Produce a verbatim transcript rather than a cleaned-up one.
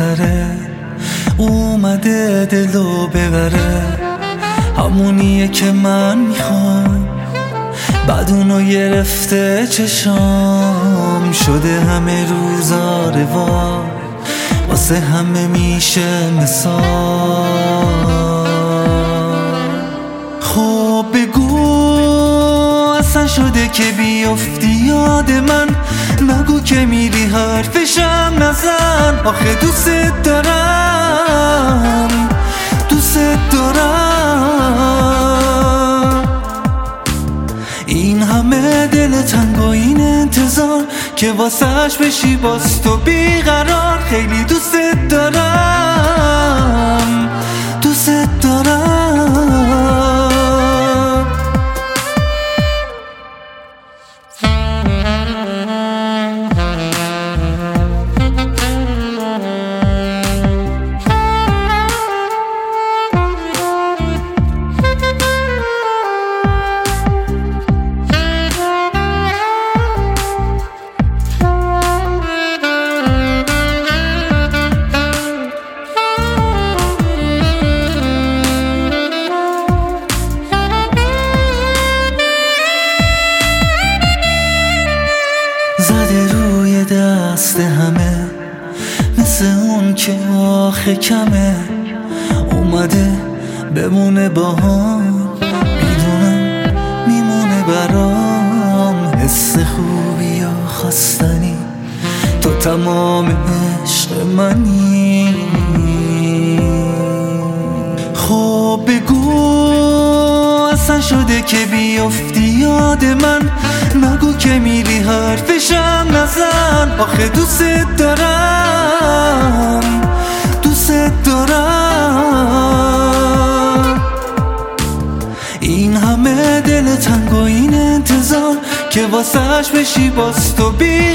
سره اومده دلو ببره، همونیه که من میخوام. بعد اونو گرفته چشام، شده همه روزا روان، واسه همه میشه مثال. خب بگو اصلا شده که بیفتی یاد من، نگو که میری حرفشم نزن. آخه دوست دارم، دوست دارم. این همه دل تنگ و این انتظار که واسهش بشی باز تو بیقرار. خیلی دوست دارم، دوست دارم. زده روی دست همه، مثل اون که آخه کمه. اومده بمونه با هم، میدونم میمونه برام. حس خوبی یا خواستنی، تو تمام عشق منی. خب بگو اصلا شده که بیفتی یاد من، نگو که میری حرفشم نزن. آخه دوست دارم، دوست دارم. این همه دل تنگ و این انتظار که واسهش بشی باز تو بی